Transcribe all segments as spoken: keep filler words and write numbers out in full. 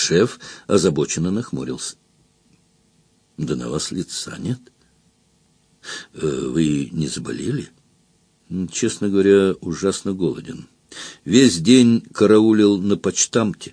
Шеф озабоченно нахмурился. — Да на вас лица нет. Э, вы не заболели? — Честно говоря, ужасно голоден. Весь день караулил на почтамте.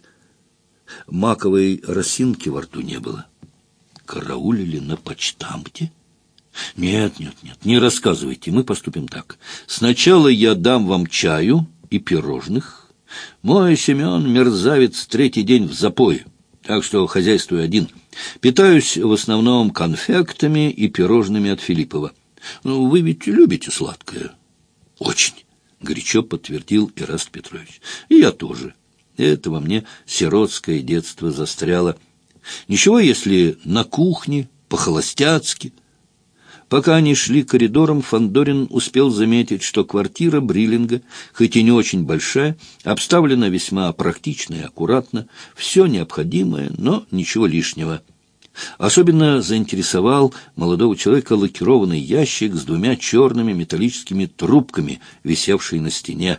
Маковой росинки во рту не было. — Караулили на почтамте? — Нет, нет, нет, не рассказывайте, мы поступим так. Сначала я дам вам чаю и пирожных. Мой Семен мерзавец третий день в запое, так что хозяйствую один. Питаюсь в основном конфектами и пирожными от Филиппова. Ну, вы ведь любите сладкое? — Очень, — горячо подтвердил Эраст Петрович. — И я тоже. Это во мне сиротское детство застряло. Ничего, если на кухне, по-холостяцки. Пока они шли коридором, Фандорин успел заметить, что квартира Бриллинга, хоть и не очень большая, обставлена весьма практично и аккуратно, все необходимое, но ничего лишнего. Особенно заинтересовал молодого человека лакированный ящик с двумя черными металлическими трубками, висевший на стене.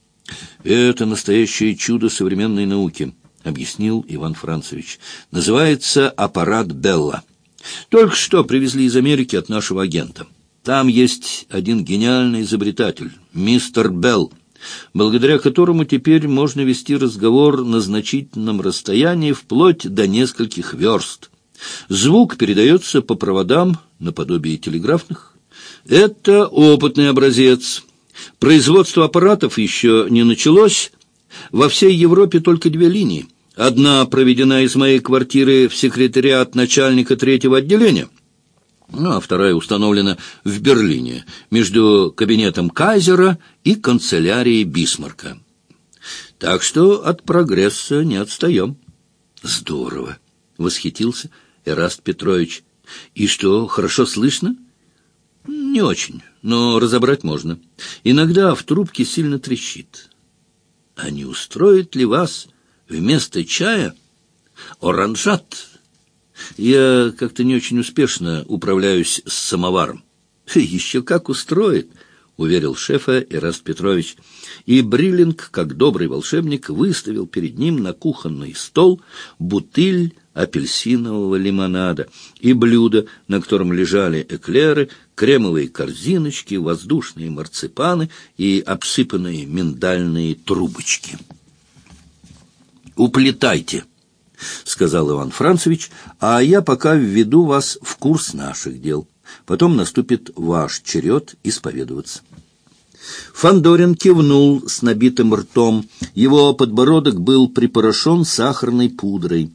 «Это настоящее чудо современной науки», — объяснил Иван Францевич. «Называется аппарат Белла. Только что привезли из Америки от нашего агента. Там есть один гениальный изобретатель, мистер Белл, благодаря которому теперь можно вести разговор на значительном расстоянии вплоть до нескольких верст. Звук передается по проводам наподобие телеграфных. Это опытный образец. Производство аппаратов еще не началось. Во всей Европе только две линии. Одна проведена из моей квартиры в секретариат начальника третьего отделения, ну, а вторая установлена в Берлине, между кабинетом Кайзера и канцелярией Бисмарка. Так что от прогресса не отстаем. — Здорово! — восхитился Эраст Петрович. — И что, хорошо слышно? — Не очень, но разобрать можно. Иногда в трубке сильно трещит. — А не устроит ли вас вместо чая оранжат? Я как-то не очень успешно управляюсь с самоваром. — Еще как устроит, — уверил шефа Эраст Петрович. И Бриллинг, как добрый волшебник, выставил перед ним на кухонный стол бутыль апельсинового лимонада и блюдо, на котором лежали эклеры, кремовые корзиночки, воздушные марципаны и обсыпанные миндальные трубочки. «Уплетайте», — сказал Иван Францевич, — «а я пока введу вас в курс наших дел. Потом наступит ваш черед исповедоваться». Фандорин кивнул с набитым ртом. Его подбородок был припорошен сахарной пудрой.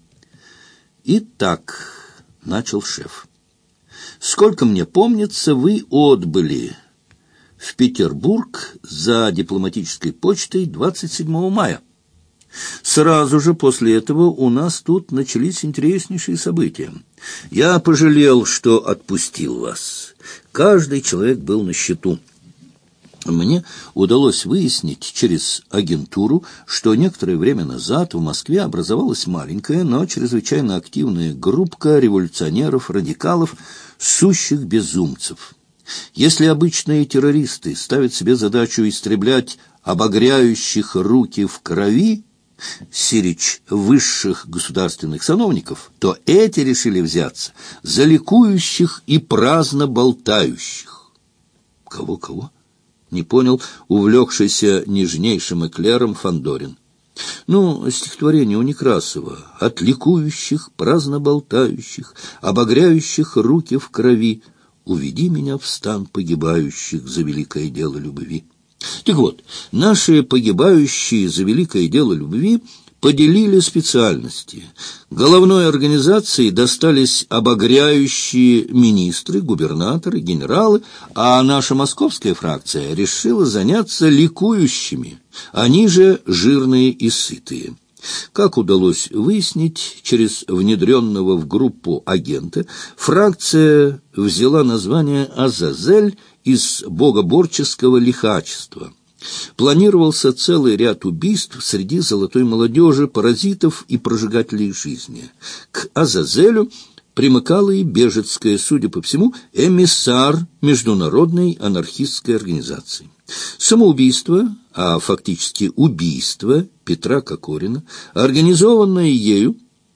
«Итак», — начал шеф, — «сколько мне помнится, вы отбыли в Петербург за дипломатической почтой двадцать седьмого мая. Сразу же после этого у нас тут начались интереснейшие события. Я пожалел, что отпустил вас. Каждый человек был на счету. Мне удалось выяснить через агентуру, что некоторое время назад в Москве образовалась маленькая, но чрезвычайно активная группка революционеров-радикалов, сущих безумцев. Если обычные террористы ставят себе задачу истреблять обогряющих руки в крови сирич высших государственных сановников, то эти решили взяться за ликующих и праздно болтающих. Кого-кого? Не понял увлекшийся нежнейшим эклером Фандорин. Ну, стихотворение у Некрасова: «От ликующих, праздно болтающих, обогряющих руки в крови, уведи меня в стан погибающих за великое дело любви». Так вот, наши погибающие за великое дело любви поделили специальности. Головной организации достались обогряющие министры, губернаторы, генералы, а наша московская фракция решила заняться ликующими, они же жирные и сытые. Как удалось выяснить через внедренного в группу агента, фракция взяла название «Азазель» из богоборческого лихачества. Планировался целый ряд убийств среди золотой молодежи, паразитов и прожигателей жизни. К Азазелю примыкала и Бежецкая, судя по всему, эмиссар международной анархистской организации. Самоубийство, а фактически убийство Петра Кокорина, организованное ею,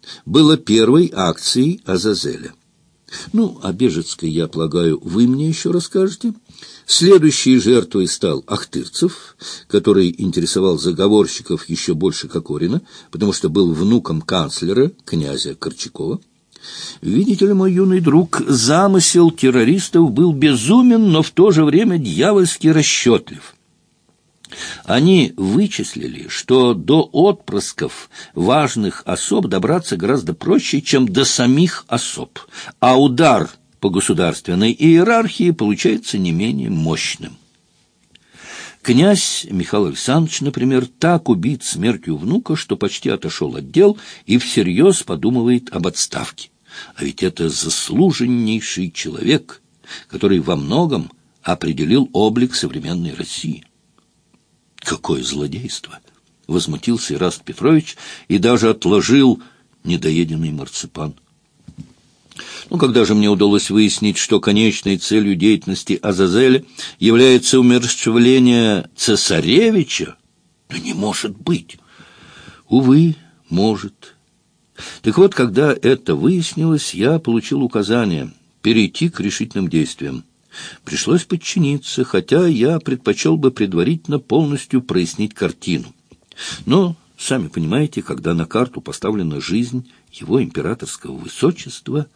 было первой акцией Азазеля. Ну, о Бежецкой, я полагаю, вы мне еще расскажете. Следующей жертвой стал Ахтырцев, который интересовал заговорщиков еще больше Кокорина, потому что был внуком канцлера, князя Корчакова. Видите ли, мой юный друг, замысел террористов был безумен, но в то же время дьявольски расчетлив. Они вычислили, что до отпрысков важных особ добраться гораздо проще, чем до самих особ, а удар по государственной иерархии получается не менее мощным. Князь Михаил Александрович, например, так убит смертью внука, что почти отошел от дел и всерьез подумывает об отставке. А ведь это заслуженнейший человек, который во многом определил облик современной России. Какое злодейство! — возмутился Ираст Петрович и даже отложил недоеденный марципан. Ну, когда же мне удалось выяснить, что конечной целью деятельности Азазеля является умерщвление цесаревича? Да не может быть! Увы, может. Так вот, когда это выяснилось, я получил указание перейти к решительным действиям. Пришлось подчиниться, хотя я предпочел бы предварительно полностью прояснить картину. Но, сами понимаете, когда на карту поставлена жизнь его императорского высочества...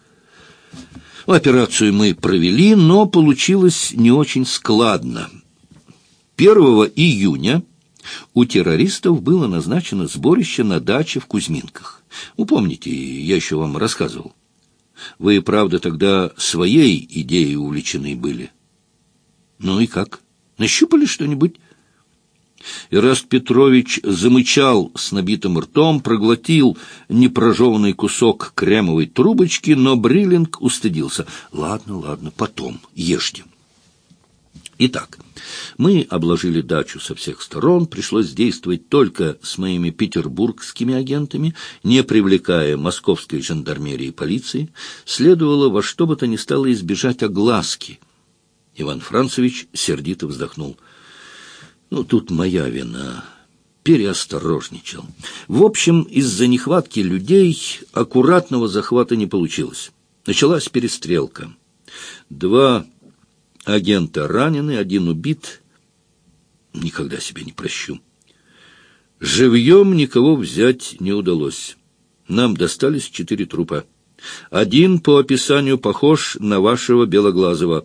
Операцию мы провели, но получилось не очень складно. первого июня у террористов было назначено сборище на даче в Кузьминках. Ну, помните, я еще вам рассказывал. Вы, правда, тогда своей идеей увлечены были. Ну и как? Нащупали что-нибудь? Ираст Петрович замычал с набитым ртом, проглотил непрожеванный кусок кремовой трубочки, но Бриллинг устыдился. Ладно, ладно, потом, ешьте. Итак, мы обложили дачу со всех сторон, пришлось действовать только с моими петербургскими агентами, не привлекая московской жандармерии и полиции. Следовало во что бы то ни стало избежать огласки. Иван Францевич сердито вздохнул. Ну, тут моя вина. Переосторожничал. В общем, из-за нехватки людей аккуратного захвата не получилось. Началась перестрелка. Два агента ранены, один убит. Никогда себе не прощу. Живьем никого взять не удалось. Нам достались четыре трупа. Один по описанию похож на вашего Белоглазого.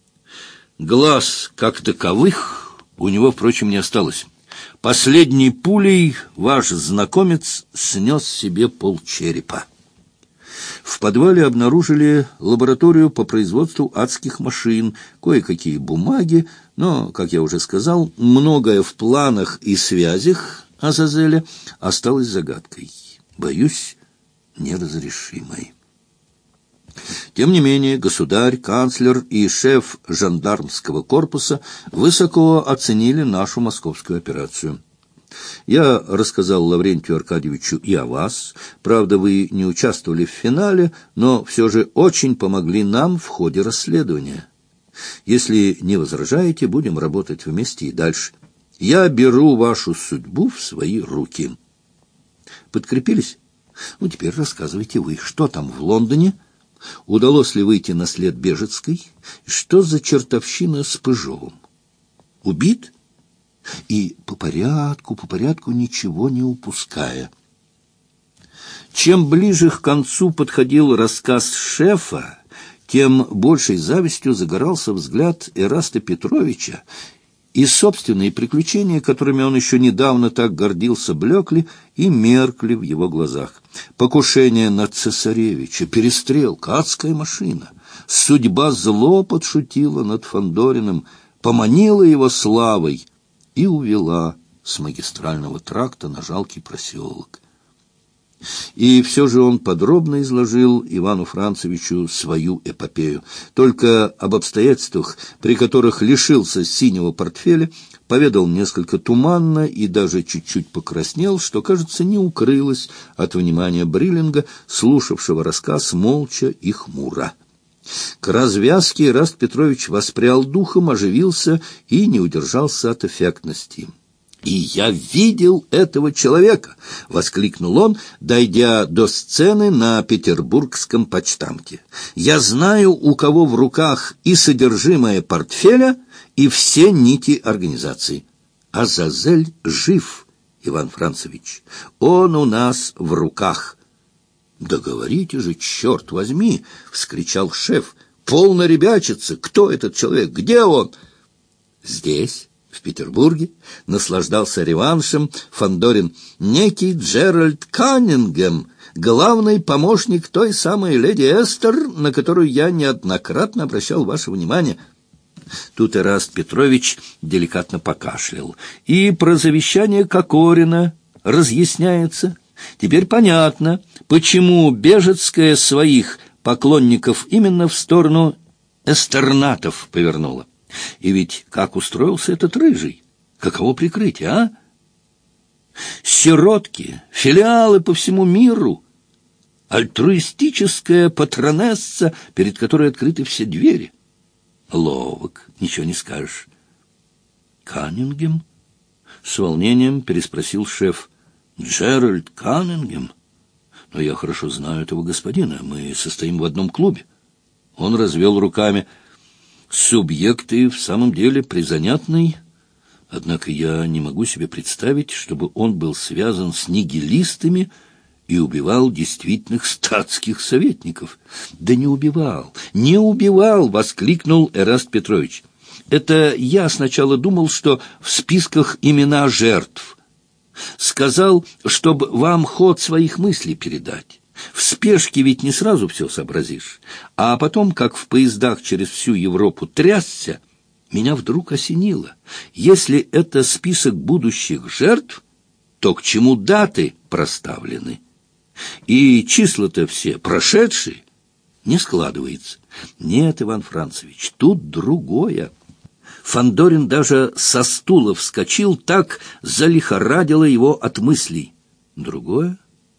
Глаз, как таковых, у него, впрочем, не осталось. Последней пулей ваш знакомец снес себе полчерепа. В подвале обнаружили лабораторию по производству адских машин, кое-какие бумаги, но, как я уже сказал, многое в планах и связях Азазеля осталось загадкой. Боюсь, неразрешимой. Тем не менее, государь, канцлер и шеф жандармского корпуса высоко оценили нашу московскую операцию. Я рассказал Лаврентию Аркадьевичу и о вас. Правда, вы не участвовали в финале, но все же очень помогли нам в ходе расследования. Если не возражаете, будем работать вместе и дальше. Я беру вашу судьбу в свои руки. Подкрепились? Ну, теперь рассказывайте вы, что там в Лондоне? Удалось ли выйти на след Бежецкой? Что за чертовщина с Пыжовым? Убит? И по порядку, по порядку, ничего не упуская. Чем ближе к концу подходил рассказ шефа, тем большей завистью загорался взгляд Эраста Петровича, и собственные приключения, которыми он еще недавно так гордился, блекли и меркли в его глазах. Покушение на цесаревича, перестрелка, адская машина. Судьба зло подшутила над Фандориным, поманила его славой и увела с магистрального тракта на жалкий проселок. И все же он подробно изложил Ивану Францевичу свою эпопею. Только об обстоятельствах, при которых лишился синего портфеля, поведал несколько туманно и даже чуть-чуть покраснел, что, кажется, не укрылось от внимания Бриллинга, слушавшего рассказ молча и хмуро. К развязке Ираст Петрович воспрял духом, оживился и не удержался от эффектности. «И я видел этого человека!» — воскликнул он, дойдя до сцены на петербургском почтамте. «Я знаю, у кого в руках и содержимое портфеля, и все нити организации. Азазель жив, Иван Францевич. Он у нас в руках». «Да говорите же, черт возьми!» — вскричал шеф. «Полно ребячится! Кто этот человек? Где он?» «Здесь». В Петербурге наслаждался реваншем Фандорин. Некий Джеральд Каннингем, главный помощник той самой леди Эстер, на которую я неоднократно обращал ваше внимание. Тут Эраст Петрович деликатно покашлял. И про завещание Кокорина разъясняется. Теперь понятно, почему Бежецкая своих поклонников именно в сторону эстернатов повернула. И ведь как устроился этот рыжий? Каково прикрытие, а? Сиротки, филиалы по всему миру, альтруистическая патронесса, перед которой открыты все двери. Ловок, ничего не скажешь. Каннингем? С волнением переспросил шеф. Джеральд Каннингем? Но я хорошо знаю этого господина, мы состоим в одном клубе. Он развел руками. Субъект и в самом деле призанятный, однако я не могу себе представить, чтобы он был связан с нигилистами и убивал действительных статских советников. Да не убивал, не убивал, воскликнул Эраст Петрович. Это я сначала думал, что в списках имена жертв. Сказал, чтобы вам ход своих мыслей передать. В спешке ведь не сразу все сообразишь. А потом, как в поездах через всю Европу трясся, меня вдруг осенило. Если это список будущих жертв, то к чему даты проставлены? И числа-то все прошедшие. Не складывается. Нет, Иван Францевич, тут другое. Фандорин даже со стула вскочил, так залихорадило его от мыслей. Другое?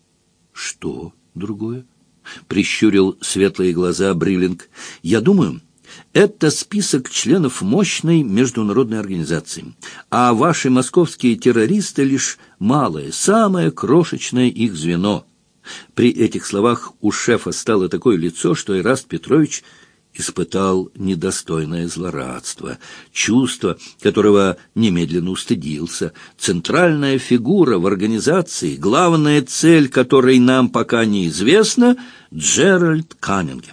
Что другое? Прищурил светлые глаза Бриллинг. Я думаю, это список членов мощной международной организации, а ваши московские террористы лишь малое, самое крошечное их звено. При этих словах у шефа стало такое лицо, что Эраст Петрович испытал недостойное злорадство, чувство, которого немедленно устыдился. Центральная фигура в организации, главная цель которой нам пока неизвестна, Джеральд Каннингем.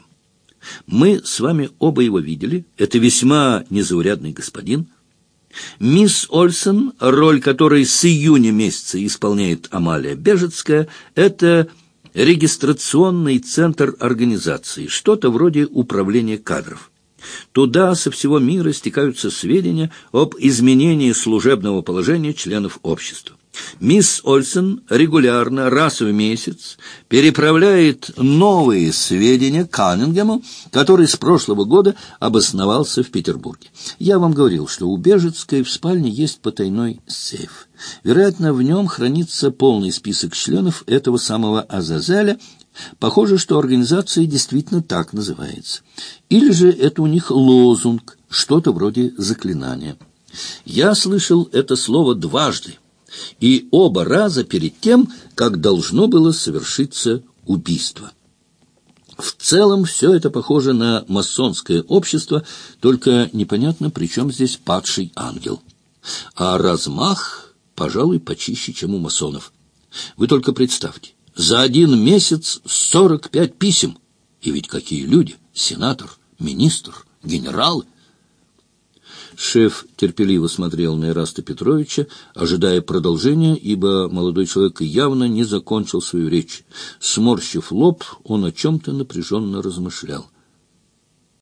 Мы с вами оба его видели. Это весьма незаурядный господин. Мисс Ольсен, роль которой с июня месяца исполняет Амалия Бежецкая, это регистрационный центр организации, что-то вроде управления кадров. Туда со всего мира стекаются сведения об изменении служебного положения членов общества. Мисс Ольсен регулярно, раз в месяц, переправляет новые сведения Каннингему, который с прошлого года обосновался в Петербурге. Я вам говорил, что у Бежецкой в спальне есть потайной сейф. Вероятно, в нем хранится полный список членов этого самого Азазеля. Похоже, что организация действительно так называется. Или же это у них лозунг, что-то вроде заклинания. Я слышал это слово дважды. И оба раза перед тем, как должно было совершиться убийство. В целом все это похоже на масонское общество, только непонятно, при чем здесь падший ангел. А размах, пожалуй, почище, чем у масонов. Вы только представьте, за один месяц сорок пять писем. И ведь какие люди! Сенатор, министр, генералы. Шеф терпеливо смотрел на Эраста Петровича, ожидая продолжения, ибо молодой человек явно не закончил свою речь. Сморщив лоб, он о чем-то напряженно размышлял.